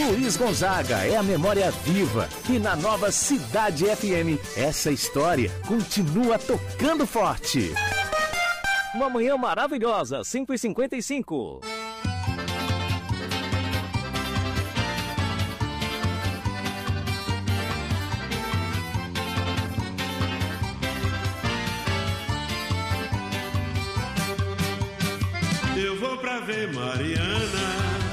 Luiz Gonzaga é a memória viva e na Nova Cidade FM essa história continua tocando forte. Uma manhã maravilhosa, 5h55. Eu vou pra ver Mariana,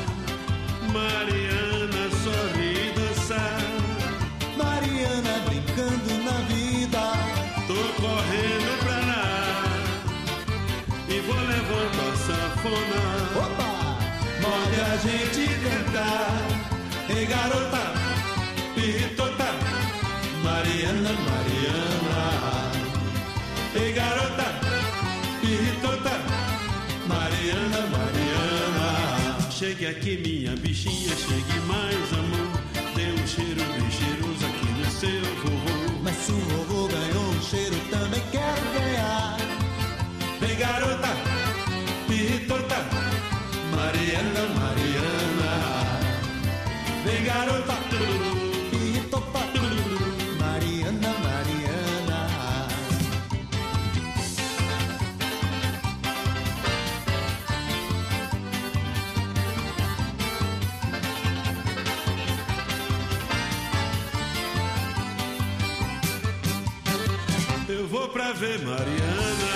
Mariana sorri e dançar, Mariana brincando na vida. tô correndo pra lá e vou levando a sanfona. Opa! Morde a gente cantar. Ei garota, pirritota, Mariana, Mariana. Ei garota, pirritota, Mariana, Mariana. Chegue aqui minha bichinha, chegue mais amor. Dê um cheiro bem cheiroso aqui no seu vovô. Mas se o vovô ganhou um cheiro, também quero ganhar. Vem garota, pirritota, Mariana, Mariana. Vem garota, Pirritota, Mariana, Mariana. eu vou pra ver Mariana,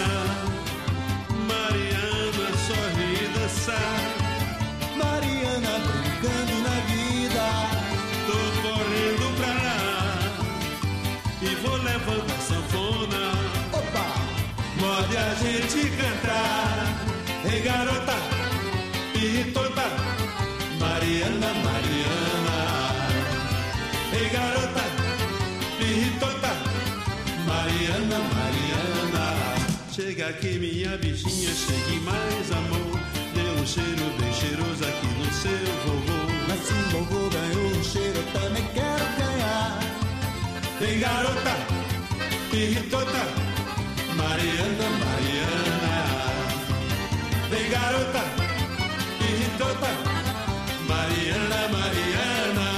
Mariana sorri e dançar. Mariana brincando na vida. Tô correndo pra lá e vou levando a sanfona. Opa! Pode a gente cantar. Ei garota, pirritota, Mariana, Mariana. Ei garota, pirritota, Mariana, Mariana. Chega aqui minha bichinha, chegue mais amor. Dê um cheiro bem cheiroso aqui no seu vovô. Mas se o vovô ganhou um cheiro, eu também quero ganhar. Vem garota, pirritota, Mariana, Mariana. Vem garota, pirritota, Mariana, Mariana.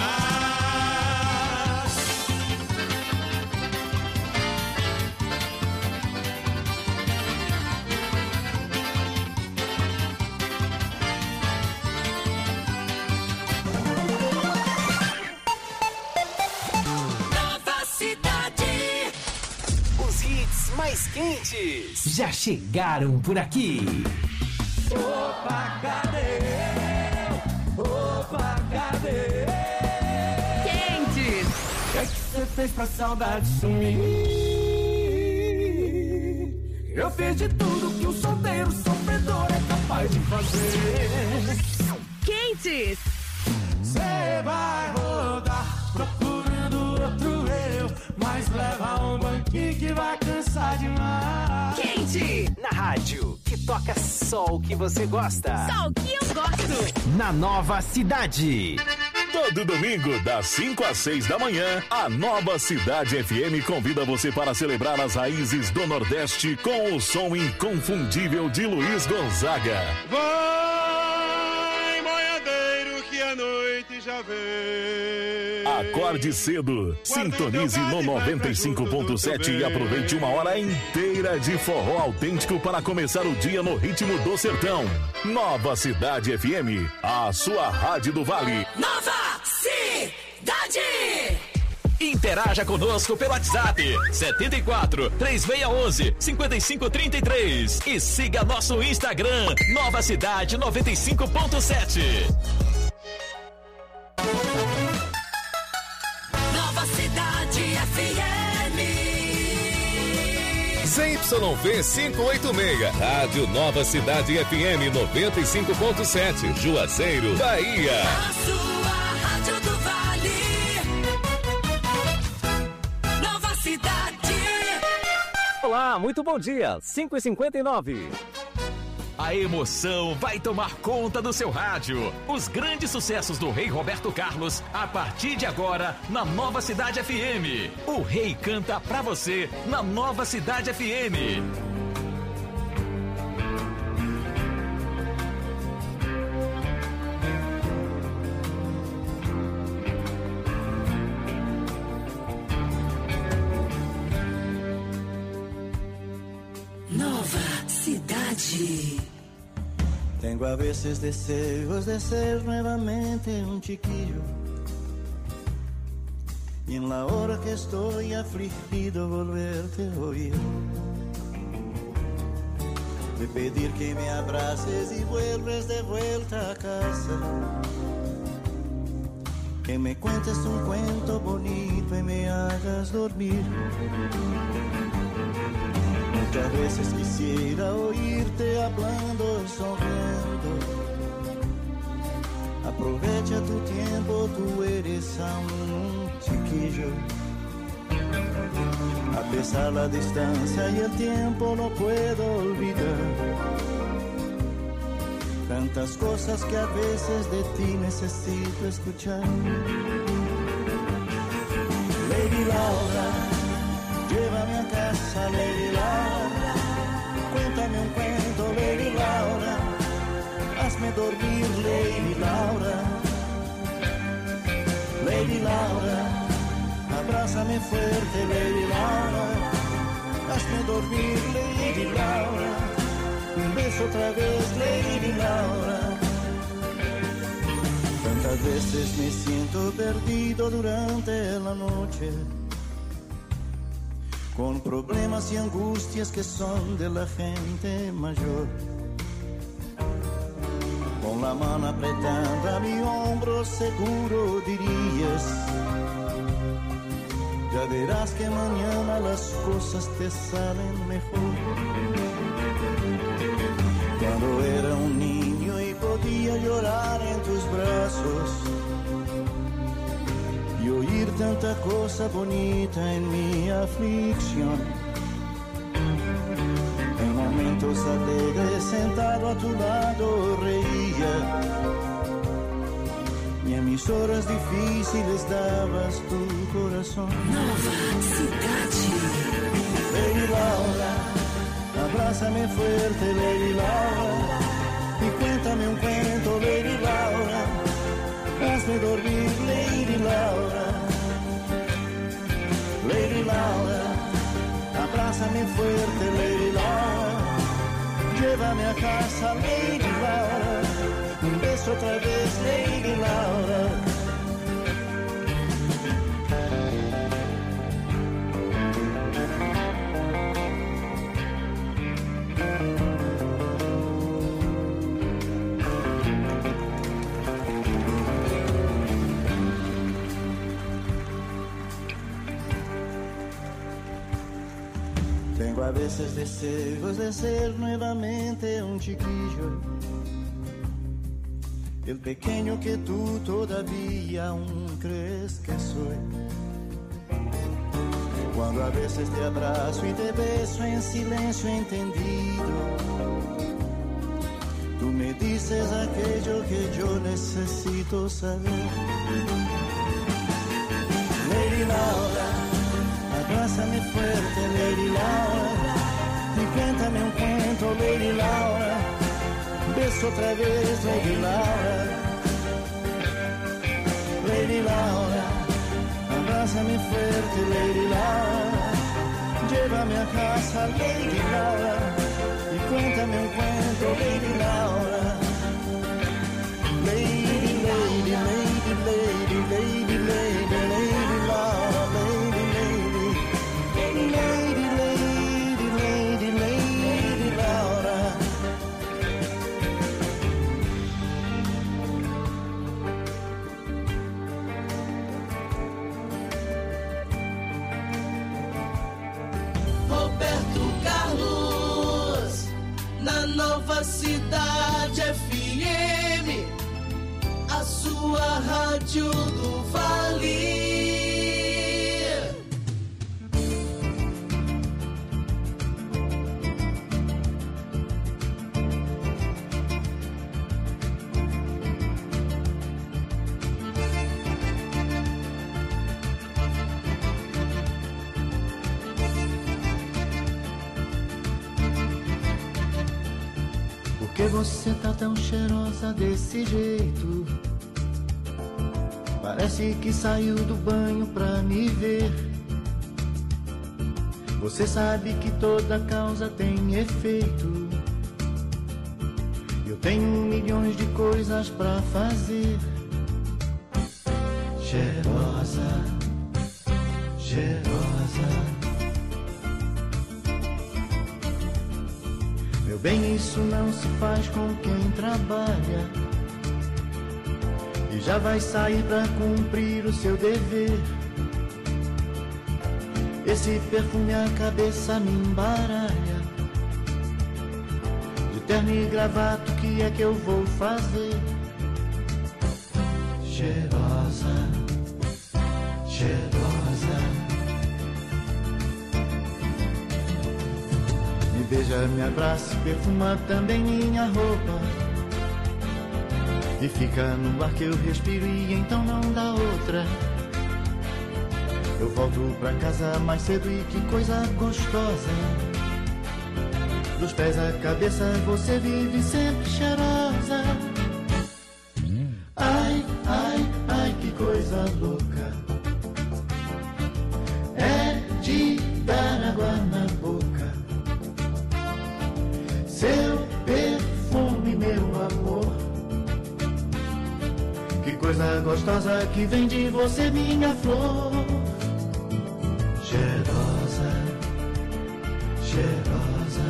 Nova Cidade. Os hits mais quentes já chegaram por aqui. Opa, cadê? Opa, cadê? Quentes. O que é que você fez pra saudade sumir? Eu fiz de tudo que um solteiro sofredor é capaz de fazer. Quentes. Você vai rodar procurando outro eu, mas leva um banquinho que vai cansar demais. Quente. Na rádio, que toca só o que você gosta. Só o que eu gosto. Na Nova Cidade. Todo domingo, das 5 às 6 da manhã, a Nova Cidade FM convida você para celebrar as raízes do Nordeste com o som inconfundível de Luiz Gonzaga. Vai, boiadeiro, que a noite já vem. Acorde cedo, sintonize no 95.7 e aproveite uma hora inteira de forró autêntico para começar o dia no ritmo do sertão. Nova Cidade FM, a sua rádio do Vale. Nova Cidade. Interaja conosco pelo WhatsApp 74 3611 5533 e siga nosso Instagram Nova Cidade 95.7. Nova Cidade FM. ZYV 586, Rádio Nova Cidade FM 95.7, Juazeiro, Bahia. A sua rádio do Vale. Nova Cidade. Olá, muito bom dia, 5h59. A emoção vai tomar conta do seu rádio. Os grandes sucessos do Rei Roberto Carlos, a partir de agora, na Nova Cidade FM. O Rei canta pra você na Nova Cidade FM. Tengo a veces deseos de ser nuevamente un chiquillo, y en la hora que estoy afligido volverte a oír, de pedir que me abraces y vuelves de vuelta a casa, que me cuentes un cuento bonito y me hagas dormir. Muchas veces quisiera oírte hablando, sonriendo. Aprovecha tu tiempo, tú eres aún un chiquillo. A pesar de la distancia y el tiempo no puedo olvidar tantas cosas que a veces de ti necesito escuchar. Lady Laura, llévame a casa, Lady Laura. Cuéntame un cuento, Lady Laura. Hazme dormir, Lady Laura. Lady Laura, abrázame fuerte, Lady Laura. Hazme dormir, Lady Laura. Un beso otra vez, Lady Laura. Tantas veces me siento perdido durante la noche, con problemas y angustias que son de la gente mayor. Con la mano apretada a mi hombro seguro dirías: ya verás que mañana las cosas te salen mejor. Cuando era un niño y podía llorar en tus brazos y oír tanta cosa bonita en mi aflicción. En momentos alegres sentado a tu lado reía, y en mis horas difíciles dabas tu corazón. Nova Cidade. Lady Laura, abrázame fuerte, Lady Laura, y cuéntame un cuento, Lady Laura. Hazme dormir, Lady Laura. Lady Laura, abrázame fuerte, Lady Laura. Llévame a casa, Lady Laura. Un beso otra vez, Lady Laura. Tengo a veces deseos de ser nuevamente un chiquillo, el pequeño que tú todavía aún crees que soy. Cuando a veces te abrazo y te beso en silencio entendido, tú me dices aquello que yo necesito saber. Lady Laura, abrázame fuerte, Lady Laura, y cuéntame un cuento, Lady Laura. Beso otra vez, Lady Laura. Lady Laura, abrázame fuerte, Lady Laura. Llévame a casa, Lady Laura, y cuéntame un cuento, Lady Laura. Lady, lady, lady, lady, lady, lady, Lady Laura, lady, lady, lady, lady, lady, Lady Laura. Roberto Carlos, na Nova Cidade FM, a sua rádio do Vale. Por que você tá tão cheirosa desse jeito? Parece que saiu do banho pra me ver. Você sabe que toda causa tem efeito. Eu tenho milhões de coisas pra fazer. Cheirosa, cheirosa. Meu bem, isso não se faz com quem trabalha e já vai sair pra cumprir o seu dever. Esse perfume a cabeça me embaralha. De terno e gravata, o que é que eu vou fazer? Cheirosa, cheirosa. Me beija, me abraça, perfuma também minha roupa. E fica no ar que eu respiro e então não dá outra. Eu volto pra casa mais cedo e que coisa gostosa. Dos pés à cabeça você vive sempre cheirosa. Ai, ai, ai, que coisa louca. É de dar água na boca. Seu perfume, meu amor. Que coisa gostosa que vem de você, minha flor. Cheirosa, cheirosa.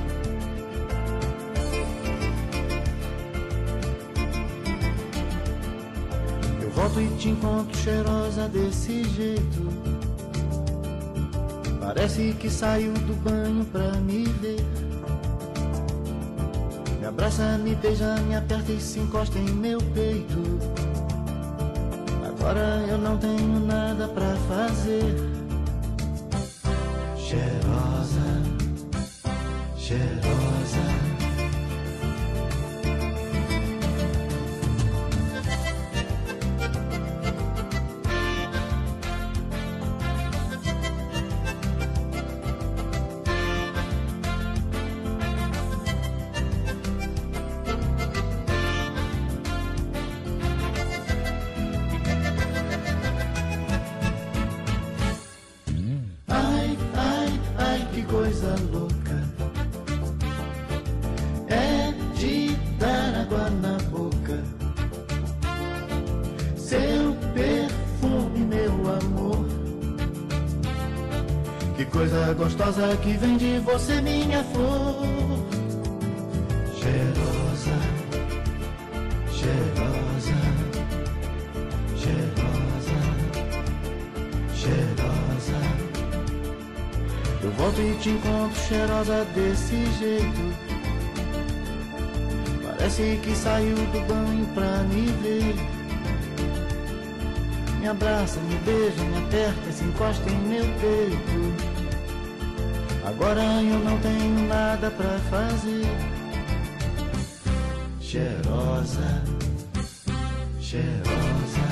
Eu volto e te encontro cheirosa desse jeito. Parece que saiu do banho pra me ver. Me abraça, me beija, me aperta e se encosta em meu peito. Agora eu não tenho nada pra fazer. Cheirosa, cheirosa. Coisa louca é de dar água na boca. Seu perfume, meu amor. Que coisa gostosa que vem de você, minha flor. Cheirosa, cheirosa, cheirosa, cheirosa. Eu volto e te encontro cheirosa desse jeito. Parece que saiu do banho pra me ver. Me abraça, me beija, me aperta, se encosta em meu peito. Agora eu não tenho nada pra fazer. Cheirosa, cheirosa,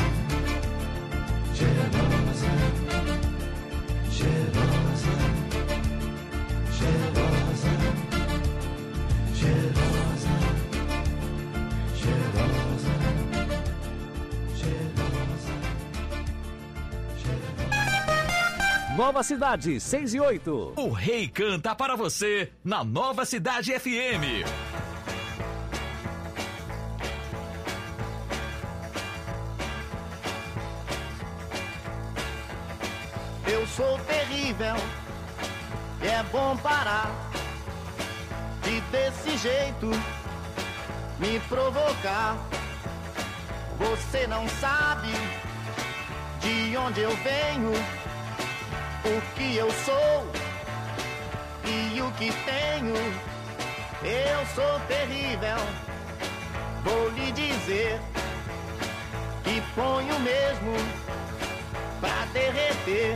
cheirosa, cheirosa, cheirosa, cheirosa, cheirosa, cheirosa, cheirosa. Nova Cidade, 6 e 8. O Rei canta para você na Nova Cidade FM. Eu sou terrível, é bom parar de desse jeito me provocar. Você não sabe de onde eu venho, o que eu sou e o que tenho. Eu sou terrível, vou lhe dizer que ponho mesmo pra derreter.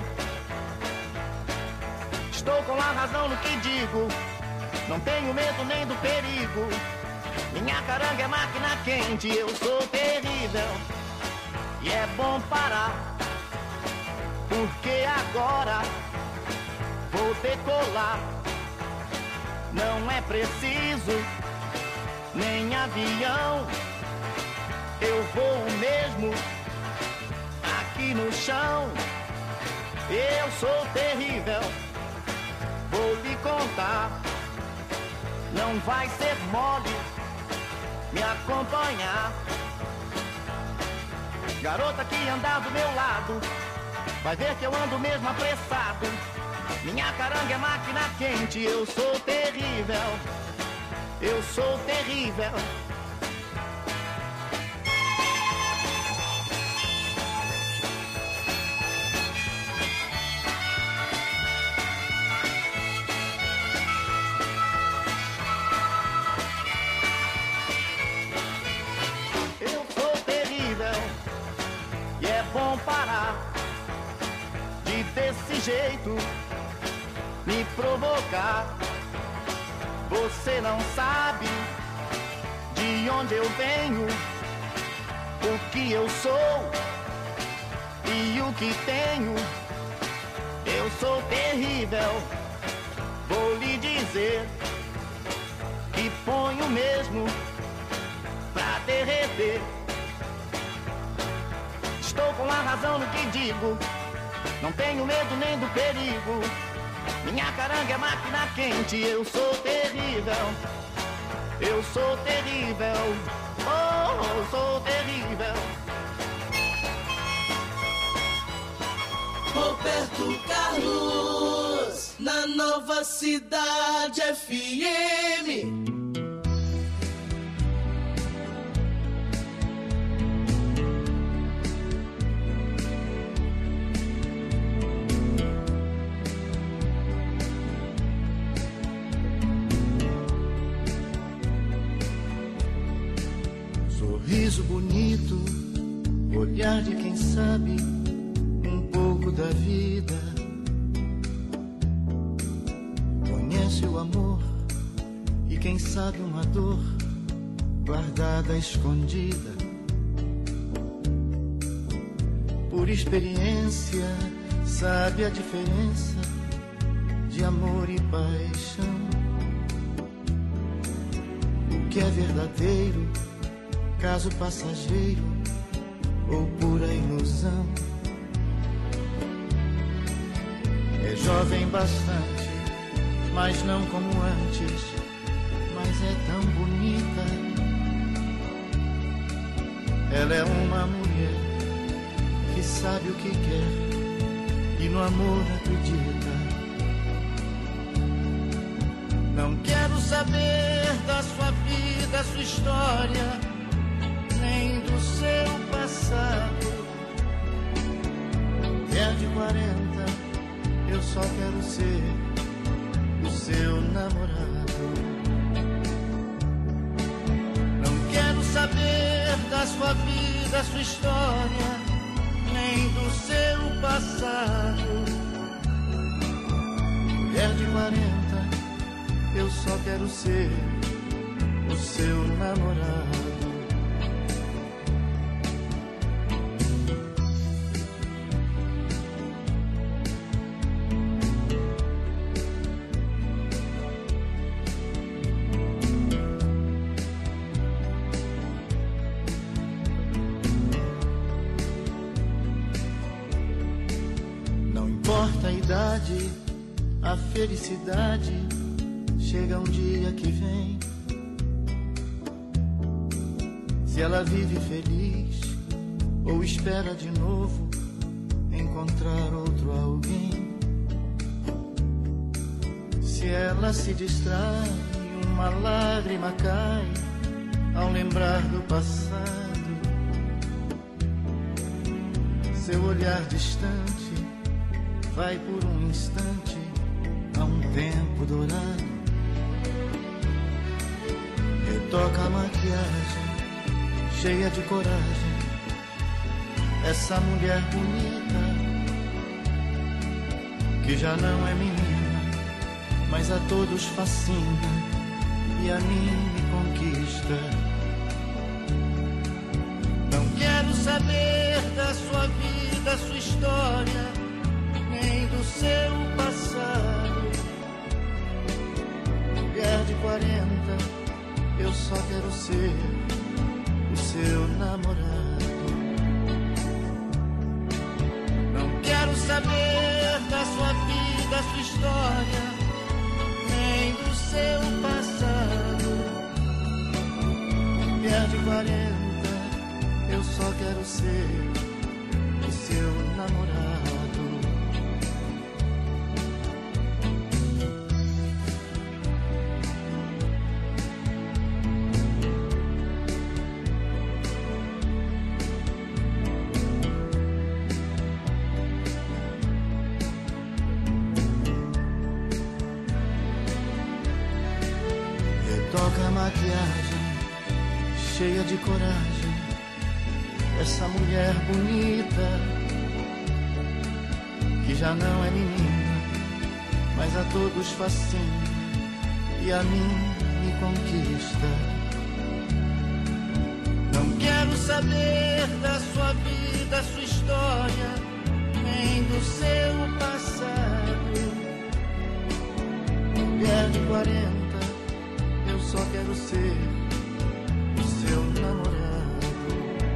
Estou com a razão no que digo, não tenho medo nem do perigo. Minha caranga é máquina quente, eu sou terrível e é bom parar, porque agora vou decolar. Não é preciso nem avião, eu vou mesmo aqui no chão. Eu sou terrível, vou lhe contar, não vai ser mole me acompanhar. Garota que anda do meu lado, vai ver que eu ando mesmo apressado. Minha caranga é máquina quente, eu sou terrível, eu sou terrível. Eu sou terrível e é bom parar de desse jeito me provocar. Você não sabe de onde eu venho, o que eu sou e o que tenho. Eu sou terrível, vou lhe dizer que ponho mesmo pra derreter. Estou com a razão no que digo, não tenho medo nem do perigo. Minha caranga é máquina quente, eu sou terrível, eu sou terrível, oh, eu sou terrível. Roberto Carlos, na Nova Cidade FM. Sorriso bonito, olhar de quem sabe um pouco da vida. Conhece o amor e quem sabe uma dor guardada, escondida. Por experiência sabe a diferença de amor e paixão. O que é verdadeiro, caso passageiro ou pura ilusão. É jovem bastante, mas não como antes, mas é tão bonita. Ela é uma mulher que sabe o que quer e no amor acredita. Não quero saber da sua vida, sua história, nem do seu passado. Mulher de 40, eu só quero ser o seu namorado. Não quero saber da sua vida, sua história, nem do seu passado. Mulher de 40, eu só quero ser o seu namorado. A felicidade chega um dia que vem. Se ela vive feliz ou espera de novo encontrar outro alguém. Se ela se distrai, uma lágrima cai ao lembrar do passado. Seu olhar distante vai por um instante a um tempo dourado. Retoca a maquiagem, cheia de coragem, essa mulher bonita, que já não é menina, mas a todos fascina e a mim me conquista. Não quero saber da sua vida, sua história, nem do seu passado. Mulher de 40, eu só quero ser o seu namorado. Não quero saber da sua vida, sua história, nem do seu passado. Mulher 40, eu só quero ser o seu namorado. Retoca a maquiagem, cheia de coragem, essa mulher bonita, que já não é menina, mas a todos fascina e a mim me conquista. Não quero saber da sua vida, sua história, nem do seu passado. Mulher de 40, eu só quero ser o seu namorado.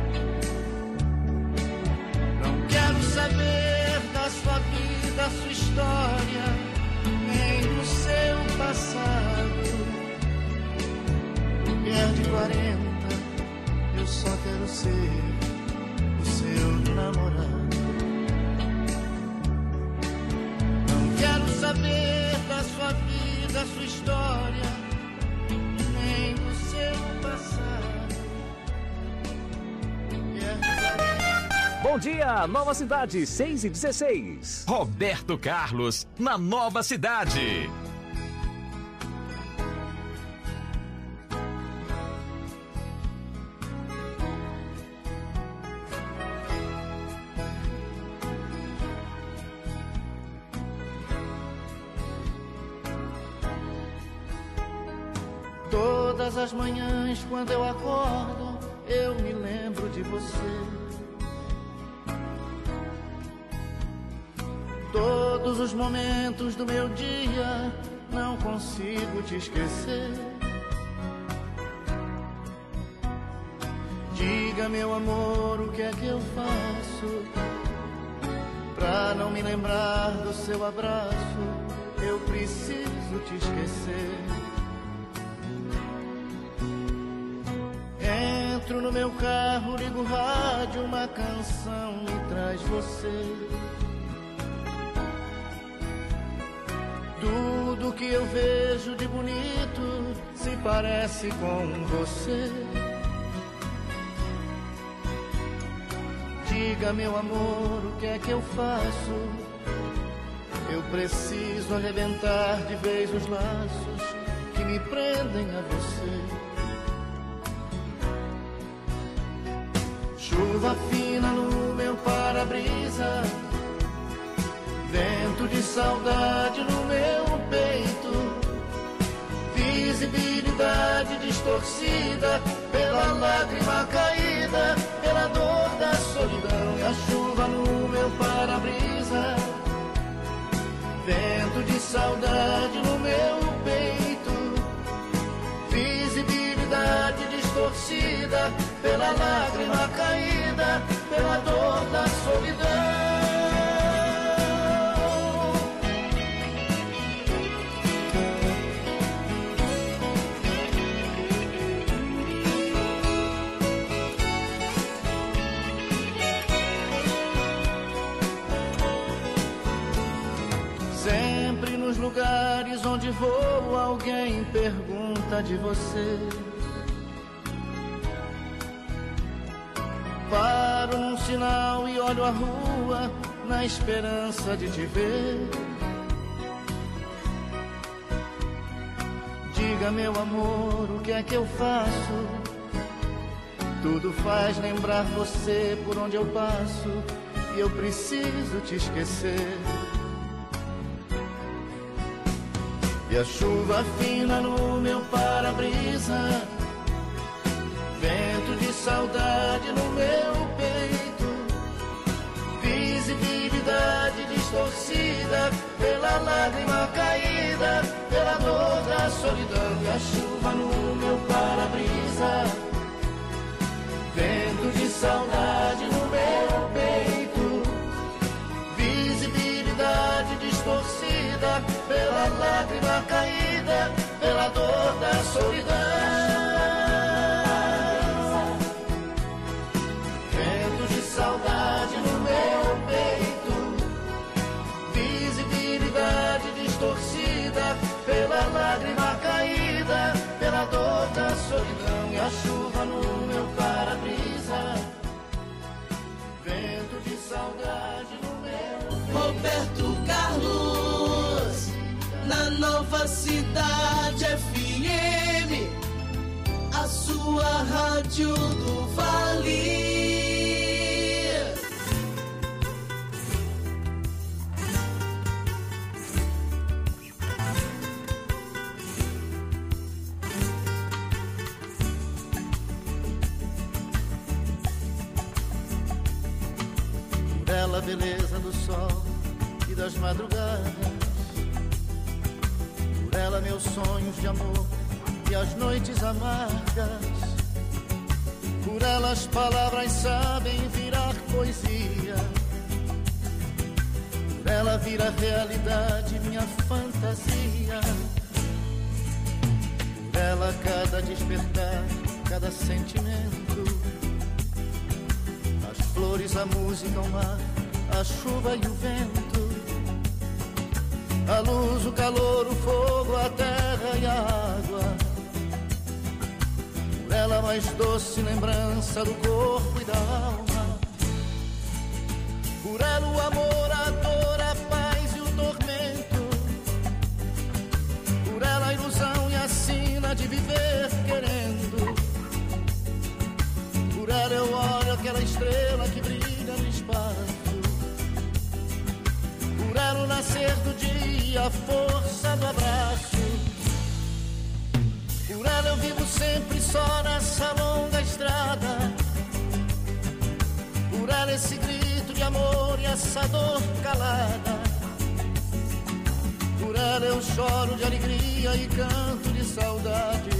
Não quero saber da sua vida, sua história, nem do seu passado. Mulher de 40, eu só quero ser o seu namorado. Não quero saber da sua vida, sua história, nem do seu passado. Bom dia, Nova Cidade, 6h16. Roberto Carlos, na Nova Cidade. Todas as manhãs quando eu acordo, eu me lembro de você. Todos os momentos do meu dia, não consigo te esquecer. Diga, meu amor, o que é que eu faço pra não me lembrar do seu abraço? Eu preciso te esquecer. Entro no meu carro, ligo o rádio, uma canção me traz você. Tudo que eu vejo de bonito se parece com você. Diga, meu amor, o que é que eu faço? Eu preciso arrebentar de vez os laços que me prendem a você. Chuva fina no meu para-brisa, vento de saudade no meu peito, visibilidade distorcida pela lágrima caída, pela dor da solidão. E a chuva no meu para-brisa, vento de saudade no meu peito, visibilidade distorcida pela lágrima caída, pela dor da solidão. Sempre nos lugares onde vou, alguém pergunta de você. Paro num sinal e olho a rua na esperança de te ver. Diga, meu amor, o que é que eu faço? Tudo faz lembrar você por onde eu passo, e eu preciso te esquecer. E a chuva fina no meu para-brisa, vento de saudade no meu peito, visibilidade distorcida pela lágrima caída, pela dor da solidão. E a chuva no meu para-brisa, vento de saudade no meu peito, visibilidade distorcida pela lágrima caída, pela dor da solidão. Roberto Carlos, na Nova Cidade FM, a sua rádio do Vale. Bela beleza do sol e das madrugadas, por ela meus sonhos de amor e as noites amargas, por ela as palavras sabem virar poesia, por ela vira realidade minha fantasia, por ela cada despertar, cada sentimento, flores, a música, o mar, a chuva e o vento, a luz, o calor, o fogo, a terra e a água, por ela a mais doce lembrança do corpo e da alma, por ela o amor, a dor, a paz e o tormento, por ela a ilusão e a sina de viver querendo. Por ela eu olho aquela estrela que brilha no espaço, por ela o nascer do dia, a força do abraço, por ela eu vivo sempre só nessa longa estrada, por ela esse grito de amor e essa dor calada, por ela eu choro de alegria e canto de saudade,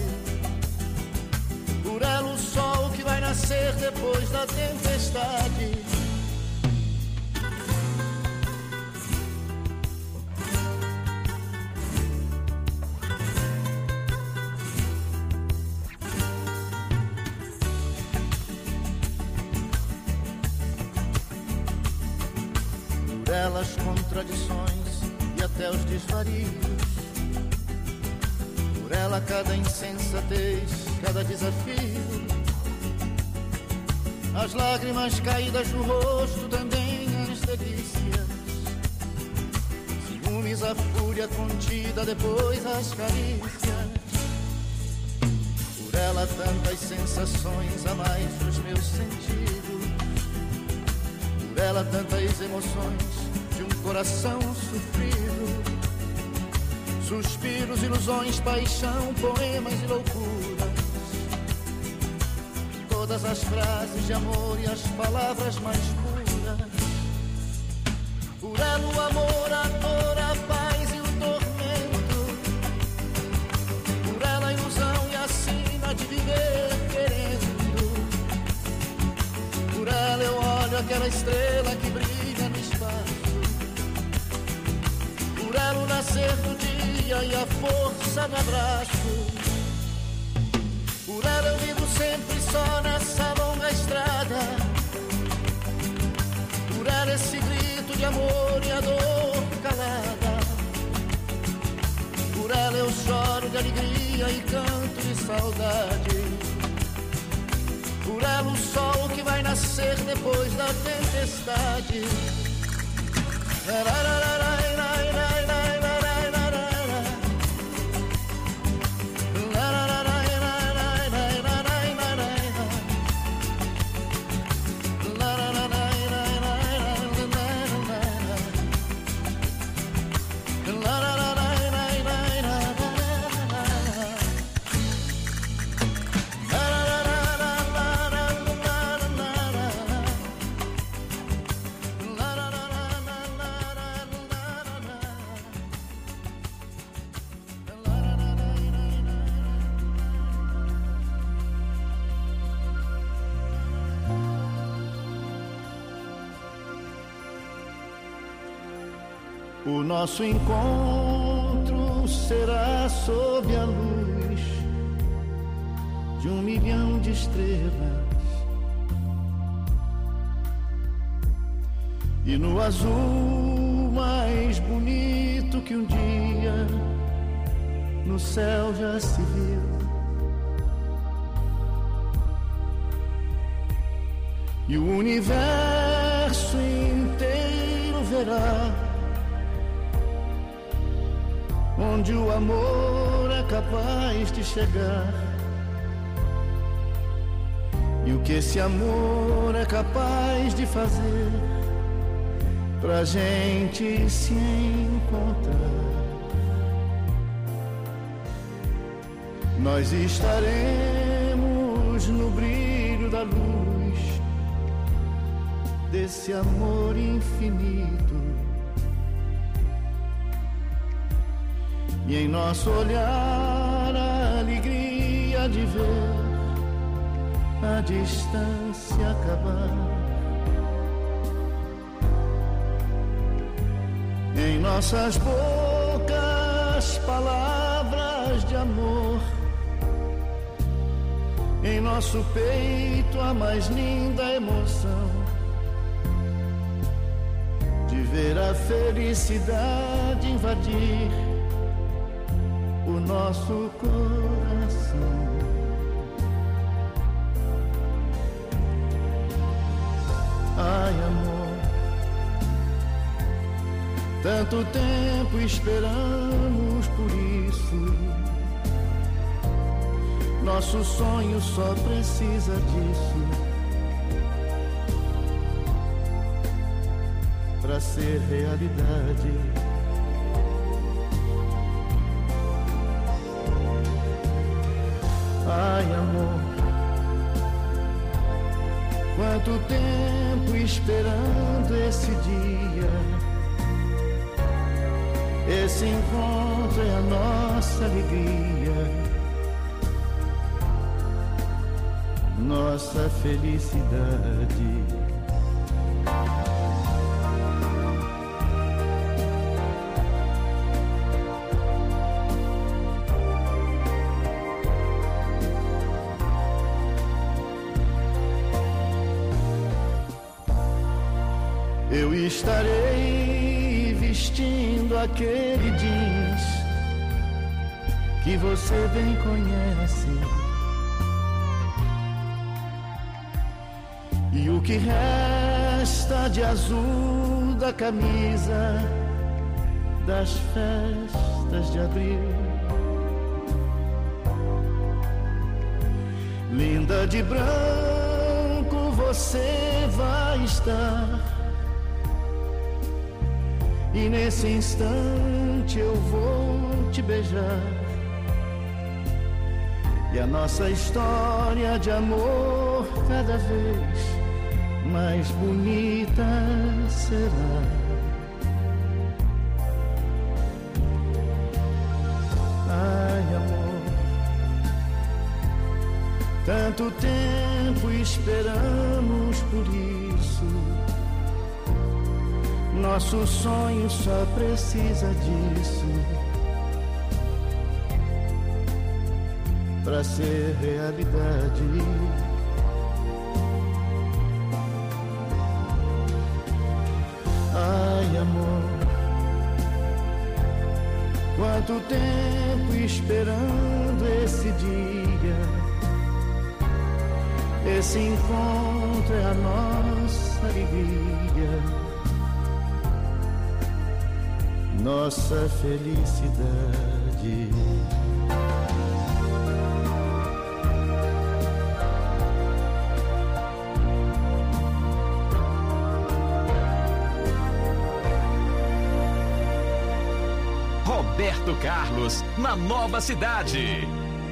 por ela o sol que vai nascer depois da tempestade. Por ela as contradições e até os desvarios, por ela cada insensatez, cada desafio, as lágrimas caídas no rosto, também as delícias, ciúmes, a fúria contida, depois as carícias, por ela tantas sensações a mais dos meus sentidos, por ela tantas emoções de um coração sofrido, suspiros, ilusões, paixão, poemas e loucuras, todas as frases de amor e as palavras mais puras, por ela o amor, a dor, a paz e o tormento, por ela a ilusão e a sina de viver querendo, por ela eu olho aquela estrela que brilha no espaço, por ela o nascer do dia e a força do abraço, por ela eu vivo sempre só nessa longa estrada, por ela esse grito de amor e a dor calada, por ela eu choro de alegria e canto de saudade, por ela o sol que vai nascer depois da tempestade. O nosso encontro será sob a luz de 1 milhão de estrelas, e no azul mais bonito que um dia no céu já se viu. E o universo inteiro verá onde o amor é capaz de chegar. E o que esse amor é capaz de fazer pra gente se encontrar. Nós estaremos no brilho da luz desse amor infinito. E em nosso olhar a alegria de ver a distância acabar. Em nossas bocas palavras de amor, em nosso peito a mais linda emoção de ver a felicidade invadir o nosso coração. Ai, amor, tanto tempo esperamos por isso. Nosso sonho só precisa disso pra ser realidade. Ai, amor, quanto tempo esperando esse dia. Esse encontro é a nossa alegria, nossa felicidade. Eu estarei vestindo aquele jeans que você bem conhece, e o que resta de azul da camisa das festas de abril. Linda de branco você vai estar, e nesse instante eu vou te beijar. E a nossa história de amor cada vez mais bonita será. Ai, amor, tanto tempo esperamos por isso. Nosso sonho só precisa disso pra ser realidade. Ai, amor, quanto tempo esperando esse dia. Esse encontro é a nossa alegria, nossa felicidade. Roberto Carlos, na Nova Cidade.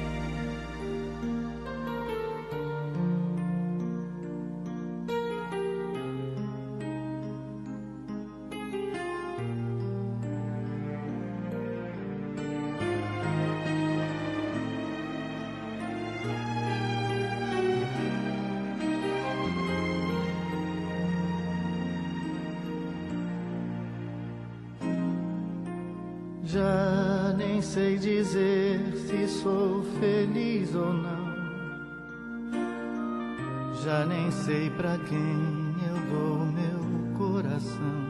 Já nem sei dizer se sou feliz ou não. Já nem sei pra quem eu dou meu coração.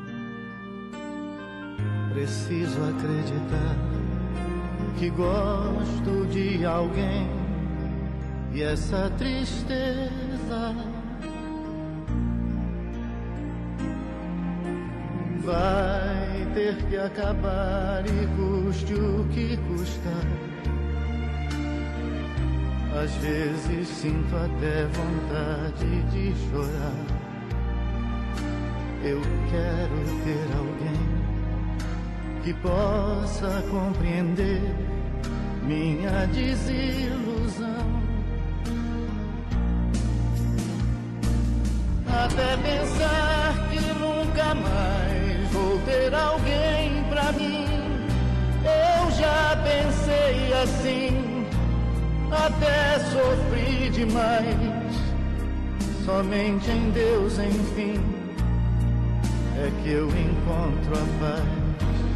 Preciso acreditar que gosto de alguém, e essa tristeza vai ter que acabar e custe o que custar. Às vezes sinto até vontade de chorar. Eu quero ter alguém que possa compreender minha desilusão. Até pensar que nunca mais vou ter alguém pra mim. Eu já pensei assim, até sofri demais. Somente em Deus, enfim, é que eu encontro a paz.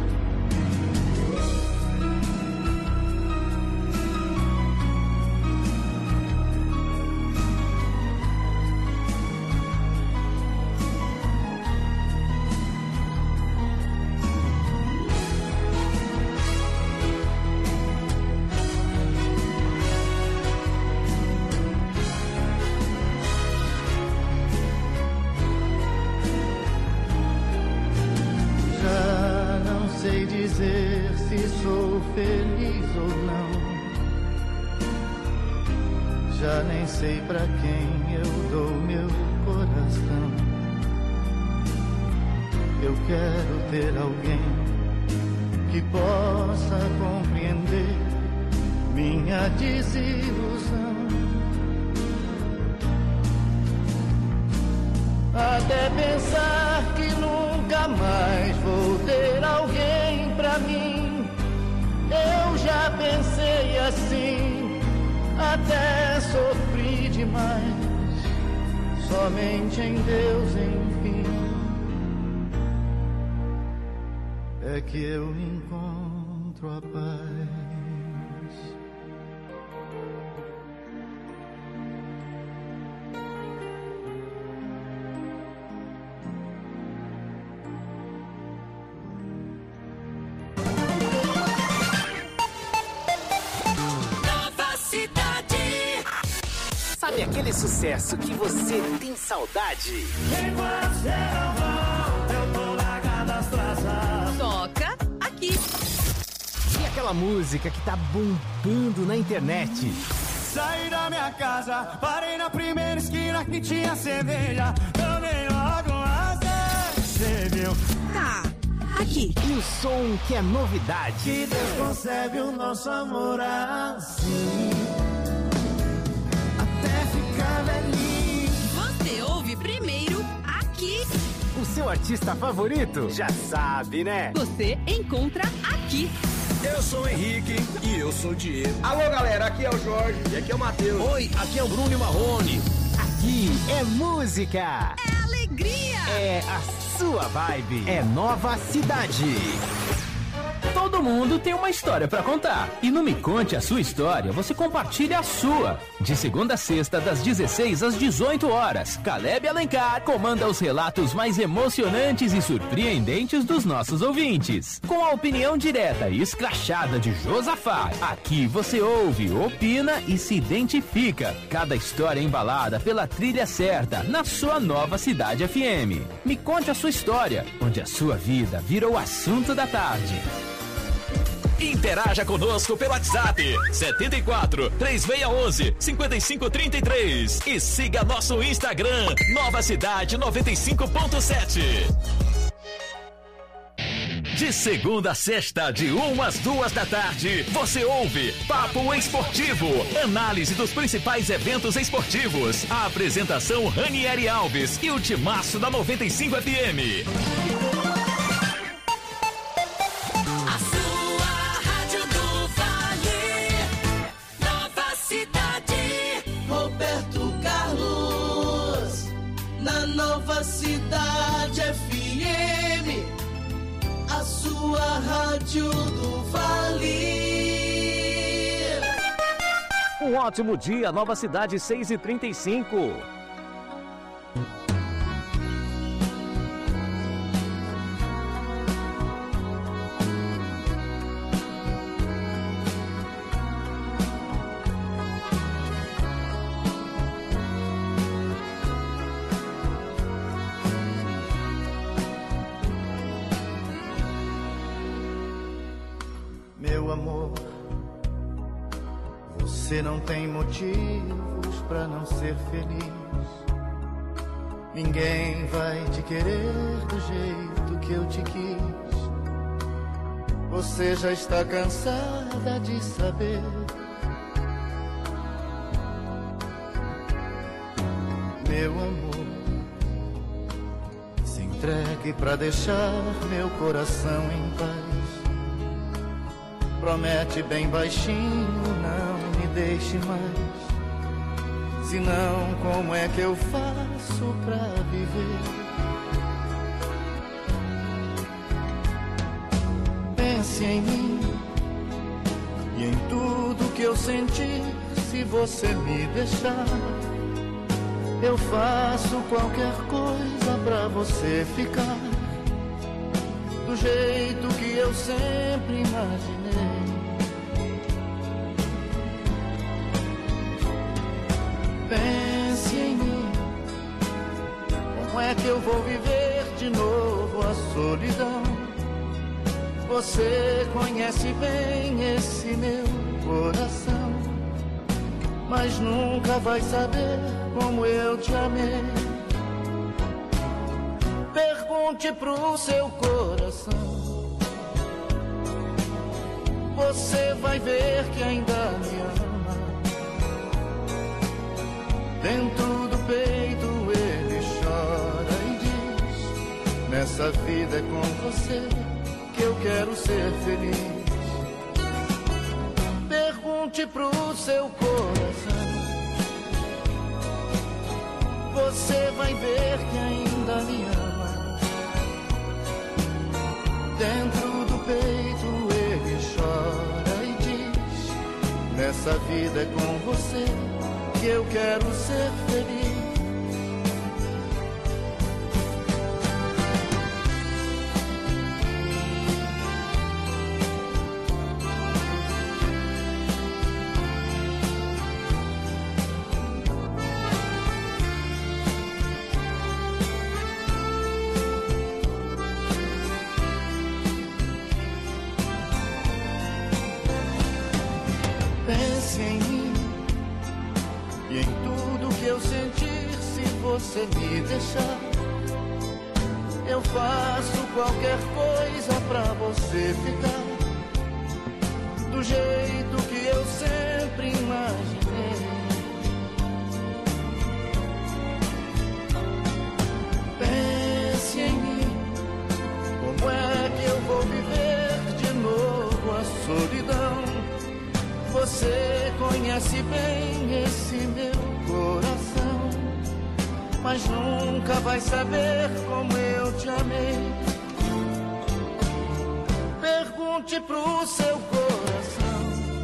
Feliz ou não, já nem sei pra quem eu dou meu coração. Eu quero ter alguém que possa compreender minha desilusão. Até pensar que nunca mais vou ter alguém pra mim. Eu já pensei assim, até sofri demais. Somente em Deus, enfim, é que eu encontro a paz. Sabe aquele sucesso que você tem saudade? Enquanto você não volta, eu tô largado às traças. Toca aqui. E aquela música que tá bombando na internet? Saí da minha casa, parei na primeira esquina que tinha cerveja. Tomei logo você viu? Tá, aqui. E o som que é novidade. Que Deus concebe o nosso amor assim. Você ouve primeiro aqui. O seu artista favorito? Já sabe, né? Você encontra aqui. Eu sou o Henrique e eu sou o Diego. Alô, galera, aqui é o Jorge e aqui é o Matheus. Oi, aqui é o Bruno e Marrone. Aqui é música. É alegria. É a sua vibe. É Nova Cidade. Todo mundo tem uma história pra contar. E no Me Conte a Sua História, você compartilha a sua. De segunda a sexta, das 16 às 18 horas. Caleb Alencar comanda os relatos mais emocionantes e surpreendentes dos nossos ouvintes. Com a opinião direta e escrachada de Josafá. Aqui você ouve, opina e se identifica. Cada história embalada pela trilha certa, na sua Nova Cidade FM. Me Conte a Sua História, onde a sua vida virou assunto da tarde. Interaja conosco pelo WhatsApp 74 3611 5533 e siga nosso Instagram Nova Cidade 95.7. De segunda a sexta, de 1 às 2 da tarde, você ouve Papo Esportivo, análise dos principais eventos esportivos. A apresentação Ranieri Alves e o timaço da 95 FM. Nova Cidade FM, a sua rádio do Vale. Um ótimo dia, Nova Cidade 6h35. Meu amor, você não tem motivos pra não ser feliz. Ninguém vai te querer do jeito que eu te quis. Você já está cansada de saber. Meu amor, se entregue pra deixar meu coração em paz. Promete bem baixinho, não me deixe mais. Senão, como é que eu faço pra viver? Pense em mim e em tudo que eu senti. Se você me deixar, eu faço qualquer coisa pra você ficar do jeito que eu sempre imaginei. Pense em mim, como é que eu vou viver de novo a solidão? Você conhece bem esse meu coração, mas nunca vai saber como eu te amei. Pergunte pro seu coração, você vai ver que ainda me ama. Dentro do peito ele chora e diz: nessa vida é com você que eu quero ser feliz. Pergunte pro seu coração, você vai ver que ainda me ama. Dentro do peito ele chora e diz: nessa vida é com você que eu quero ser feliz. Pense em mim e em tudo que eu sentir. Se você me deixar, eu faço qualquer coisa pra você ficar do jeito que eu sempre imaginei. Pense em mim, como é que eu vou viver de novo a solidão? Você conhece bem esse meu coração, mas nunca vai saber como eu te amei. Pergunte pro seu coração,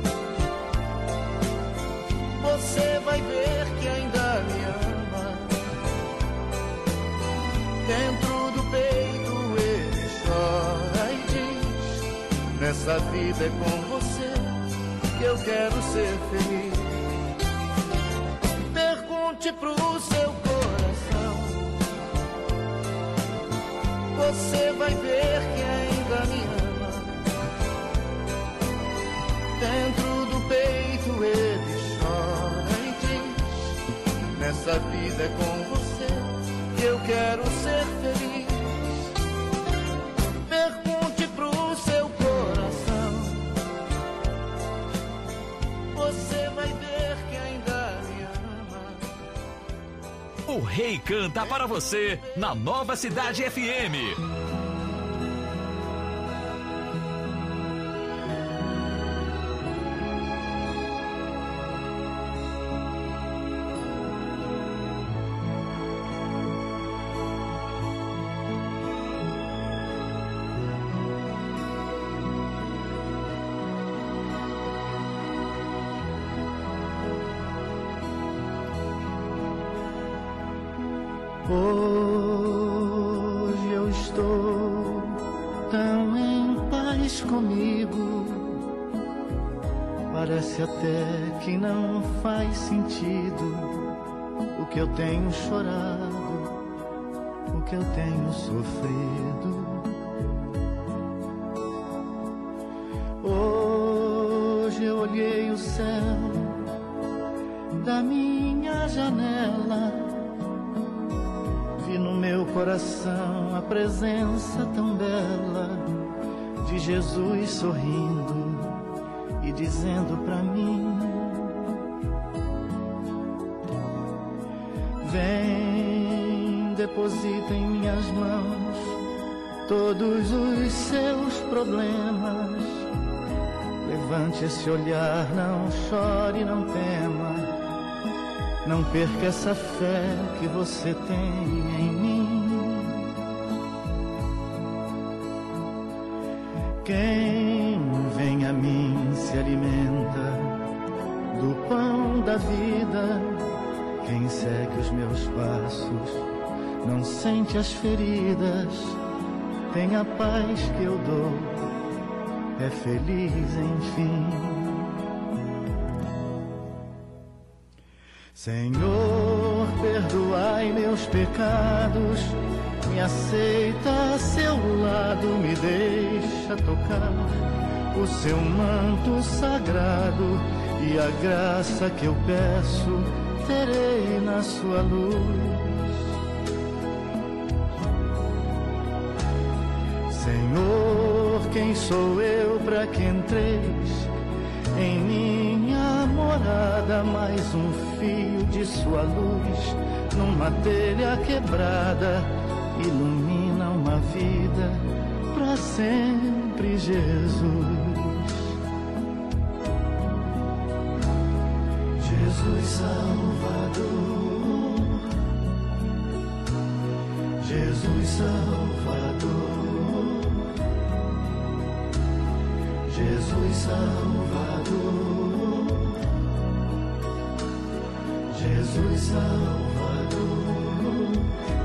você vai ver que ainda me ama. Dentro do peito ele chora e diz: nessa vida é com você que eu quero ser feliz. Pergunte pro seu coração, você vai ver que ainda me ama. Dentro do peito ele chora e diz: nessa vida é com você que eu quero ser feliz. Pergunte pro seu coração, você vai ver que ainda me ama. O Rei canta para você na Nova Cidade FM. Hoje eu estou tão em paz comigo, parece até que não faz sentido o que eu tenho chorado, o que eu tenho sofrido. o céu da minha janela, vi no meu coração a presença tão bela de Jesus sorrindo e dizendo pra mim: vem, deposita em minhas mãos todos os seus problemas. Levante esse olhar, não chore, não tema. Não perca essa fé que você tem em mim. Quem vem a mim se alimenta do pão da vida. Quem segue os meus passos não sente as feridas. Tem a paz que eu dou, é feliz enfim. Senhor, perdoai meus pecados, me aceita a seu lado, me deixa tocar o seu manto sagrado, e a graça que eu peço terei na sua luz. Senhor, quem sou eu para que entreis em minha morada? Mais um fio de sua luz numa telha quebrada, ilumina uma vida para sempre, Jesus. Jesus Salvador, Jesus Salvador, Jesus Salvador, Jesus Salvador.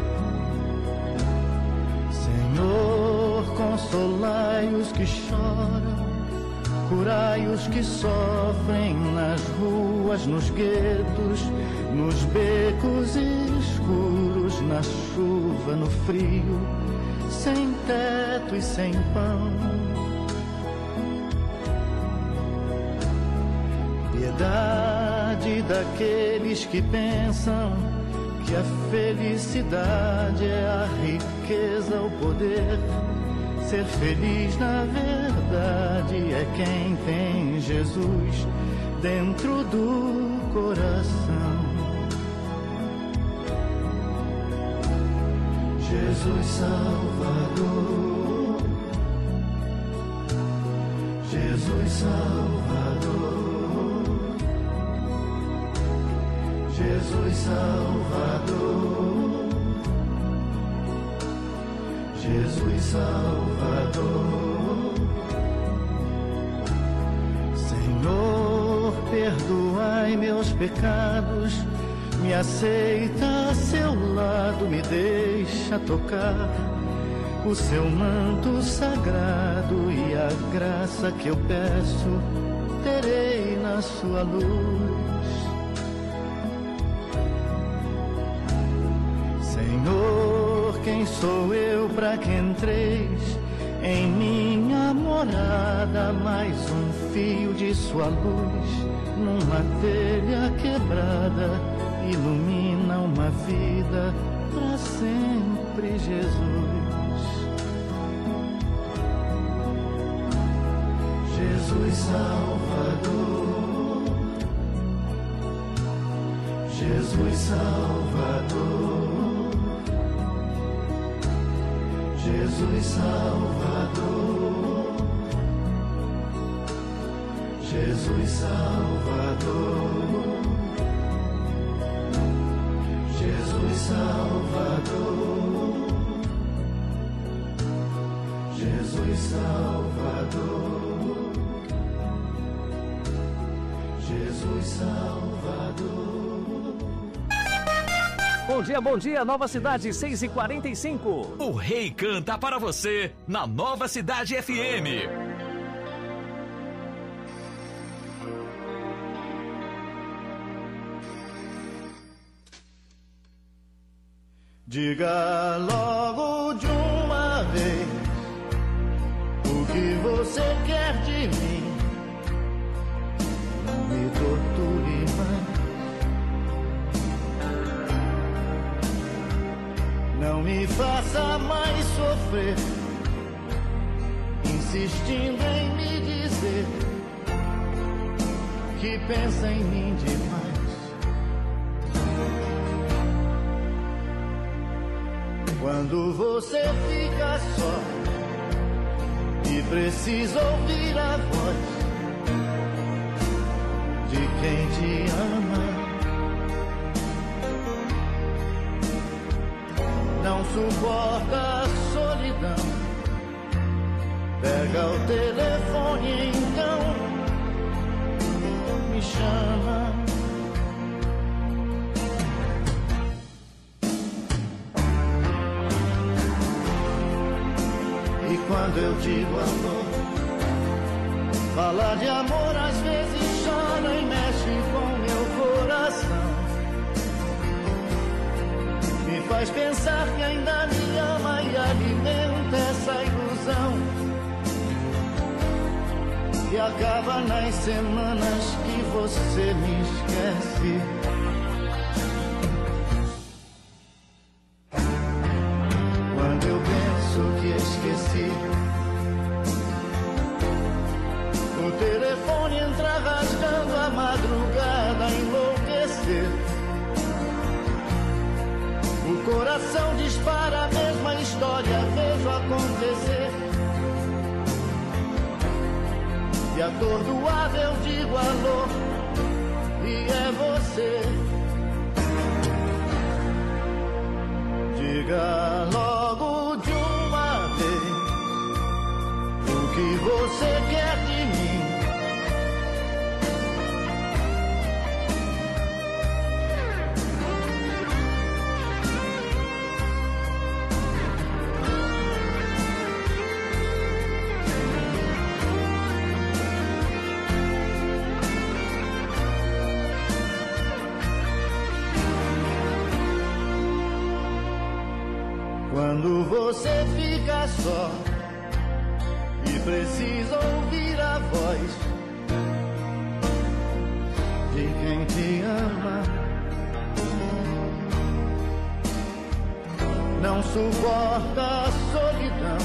Senhor, consolai os que choram, curai os que sofrem nas ruas, nos guetos, nos becos escuros, na chuva, no frio, sem teto e sem pão. Piedade daqueles que pensam que a felicidade é a riqueza, o poder. Ser feliz na verdade é quem tem Jesus dentro do coração. Jesus Salvador, Jesus Salvador, Jesus Salvador, Jesus Salvador. Senhor, perdoai meus pecados, me aceita a seu lado, me deixa tocar o seu manto sagrado, e a graça que eu peço terei na sua luz. Senhor, quem sou eu para que entreis em minha morada? Mais um fio de sua luz numa telha quebrada, ilumina uma vida para sempre, Jesus. Jesus Salvador, Jesus Salvador, Jesus Salvador, Jesus Salvador, Jesus Salvador, Jesus Salvador, Jesus Salvador. Bom dia, Nova Cidade, 6h45. O Rei canta para você na Nova Cidade FM. Diga logo de uma vez o que você quer de mim. sofrer, insistindo em me dizer que pensa em mim demais. Quando você fica só e precisa ouvir a voz de quem te ama, não suporta a solidão, pega o telefone então me chama. E quando eu digo amor, falar de amor às vezes chora e mexe com meu coração. Me faz pensar que ainda me ama e alimenta essa ilusão. E acaba nas semanas que você me esquece. Quando eu penso que esqueci, o telefone entra rasgando a madrugada a enlouquecer. O coração dispara a mesma história, vejo acontecer. E atordoado eu digo alô, e é você. Diga logo de uma vez o que você quer de mim. Quando você fica só e precisa ouvir a voz de quem te ama, não suporta a solidão,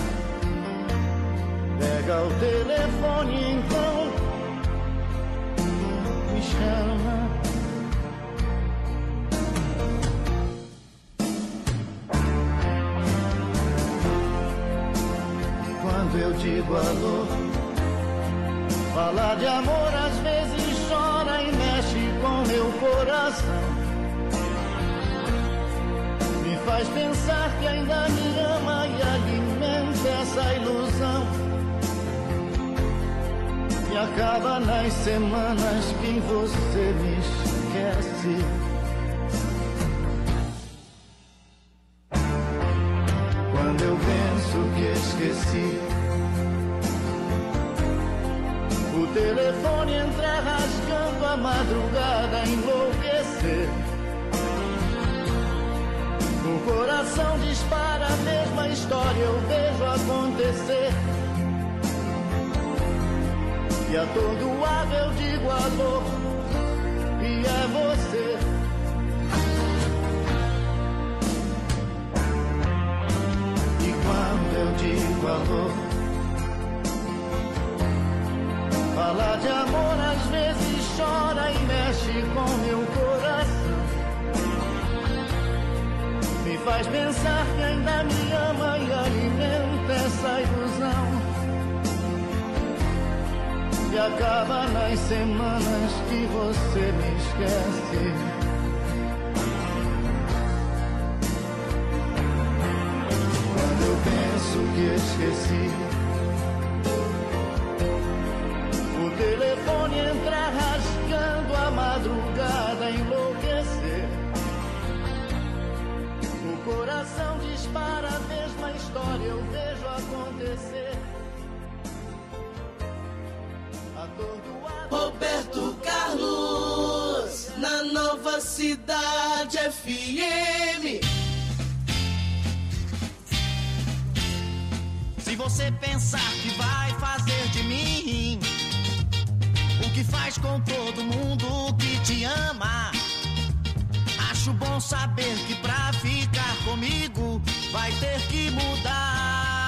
pega o telefone então me chama. Eu digo alô, falar de amor às vezes chora e mexe com meu coração. Me faz pensar que ainda me ama e alimenta essa ilusão. E acaba nas semanas que você me esquece. Quando eu penso que esqueci, o telefone entra rasgando a madrugada a enlouquecer. O coração dispara a mesma história, eu vejo acontecer. E atordoado eu digo alô, e é você. E quando eu digo alô, falar de amor às vezes chora e mexe com meu coração. Me faz pensar que ainda me ama e alimenta essa ilusão. E acaba nas semanas que você me esquece. Quando eu penso que esqueci, o telefone entra rasgando a madrugada a enlouquecer. O coração dispara a mesma história, eu vejo acontecer. Roberto Carlos, na Nova Cidade FM. Se você pensar que vai fazer de mim o que faz com todo mundo que te ama, acho bom saber que pra ficar comigo vai ter que mudar.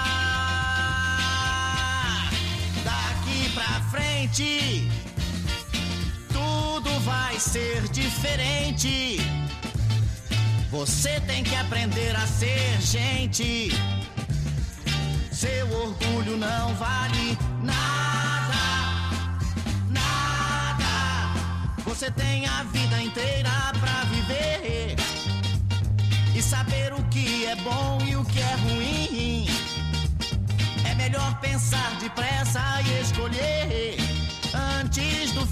frente, tudo vai ser diferente. Você tem que aprender a ser gente. Seu orgulho não vale nada, nada. Você tem a vida inteira pra viver e saber o que é bom e o que é ruim. É melhor pensar depressa e escolher antes do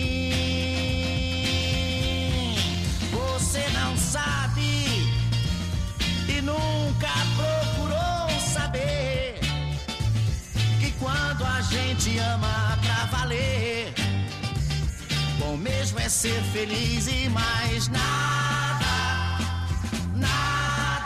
fim. Você não sabe e nunca procurou saber que quando a gente ama pra valer, bom mesmo é ser feliz e mais nada, nada.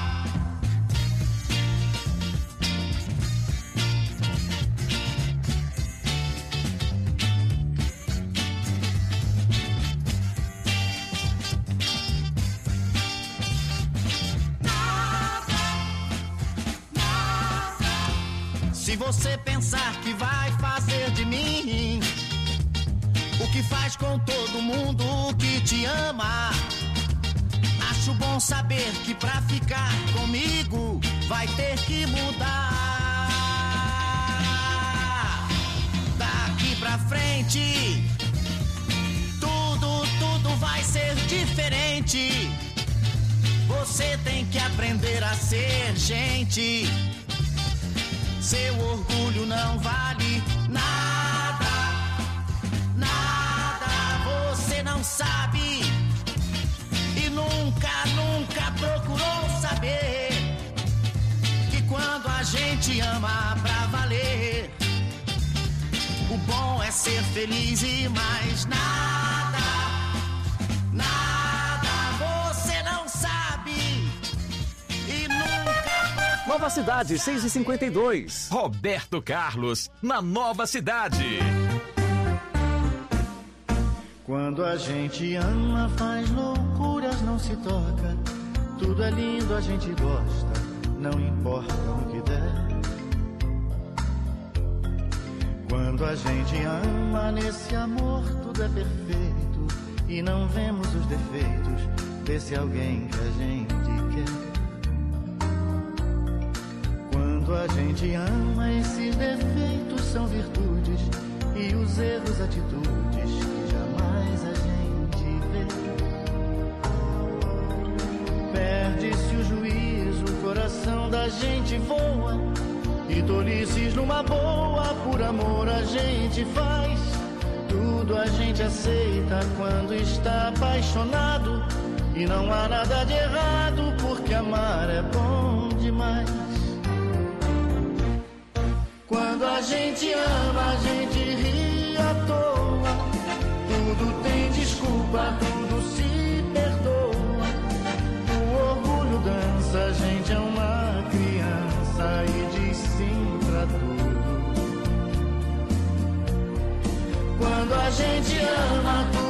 Se você pensar que vai fazer de mim o que faz com todo mundo que te ama, acho bom saber que pra ficar comigo vai ter que mudar. Daqui pra frente, tudo vai ser diferente. Você tem que aprender a ser gente. Seu orgulho não vale nada, nada. Você não sabe e nunca procurou saber que quando a gente ama pra valer, o bom é ser feliz e mais nada, nada. Você não sabe e nunca. Nova Cidade, 6h52. Roberto Carlos, na Nova Cidade. Quando a gente ama, faz loucuras, não se toca. Tudo é lindo, a gente gosta, não importa o que der. Quando a gente ama, nesse amor tudo é perfeito e não vemos os defeitos desse alguém que a gente quer. Quando a gente ama, esses defeitos são virtudes e os erros, atitudes que jamais a gente vê. Perde-se o juízo, o coração da gente voa e tolices numa boa, por amor a gente faz. Tudo a gente aceita quando está apaixonado e não há nada de errado, porque amar é bom demais. Quando a gente ama, a gente ri à toa. Tudo tem desculpa, tudo se perdoa. O orgulho dança, a gente é uma criança e diz sim pra tudo. Quando a gente ama, tudo